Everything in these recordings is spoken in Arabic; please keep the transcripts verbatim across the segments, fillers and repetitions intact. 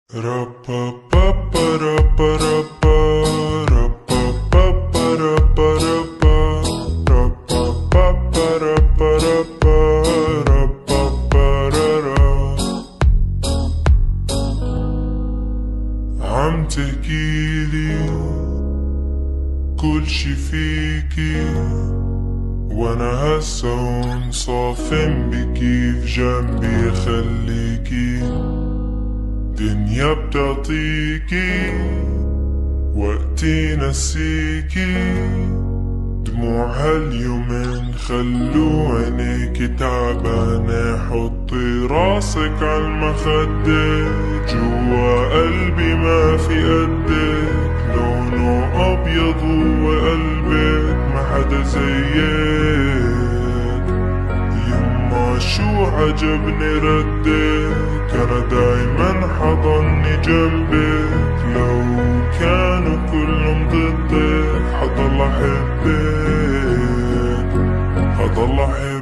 عم تحكيلي كل شي فيكي، وانا هسا هون صافن بكيف جنبي خليكي. دنيا بتعطيكي وقتي نسيكي، دموع هاليومين خلو عينيكي تعبانة. حطي راسك عالمخدة، جوا قلبي ما في قدك. لونه أبيض وقلبك ما حدا زيك. يما شو عجبني ردك، أنا دايما حضني جنبك. لو كانوا كلهم ضدك حضل أحبك، حضل أحبك.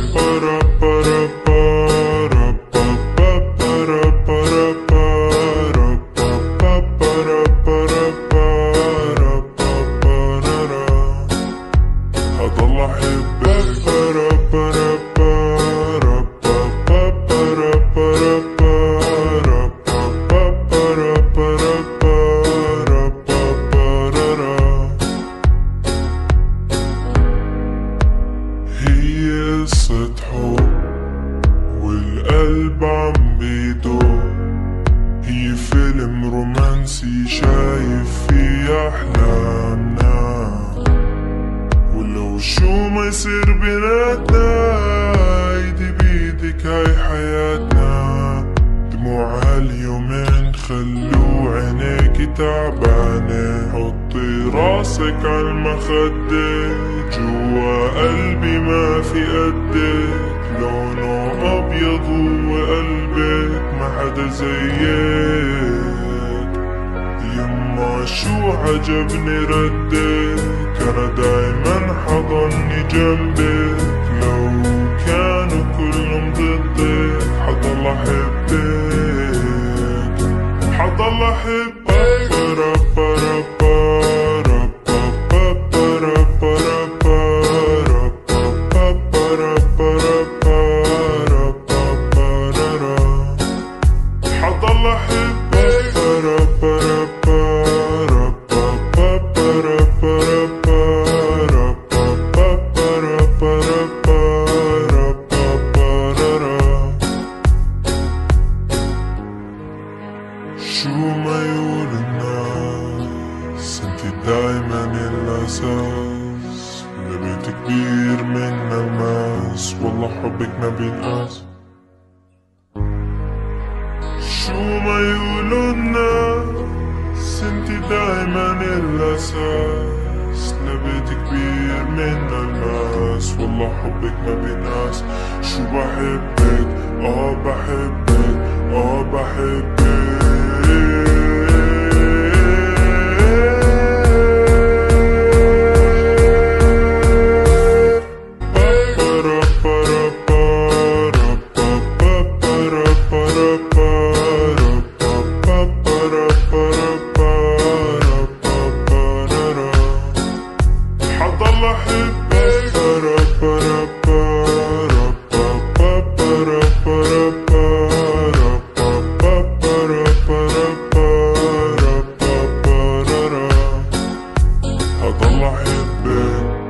هي قصة حب والقلب عم بيدق، هي فيلم رومانسي شايف فيه أحلامنا. ولو شو ما يصير بيناتنا، ايدي بيدك هاي حياتنا. دموع هاليومين خلو عينيكي تعبانة. حطي راسك عالمخدة، جوا قلبي ما في قدك. لونه أبيض وقلبك ما حدا زيك. يما شو عجبني ردك، أنا دايما حضني جنبك. لو كانوا كلهم ضدك حضل أحبك، حضل أحبك. شو ما يقول الناس، انتي دايما الأساس. لبيت كبير من الماس، والله حبك ما بينقاس. شو ما يقولوا الناس، انتي دايما الأساس. لبيت كبير من الماس، والله حبك ما بينقاس. شو بحبك، اه بحبك، اه بحبك. هضل أحبك.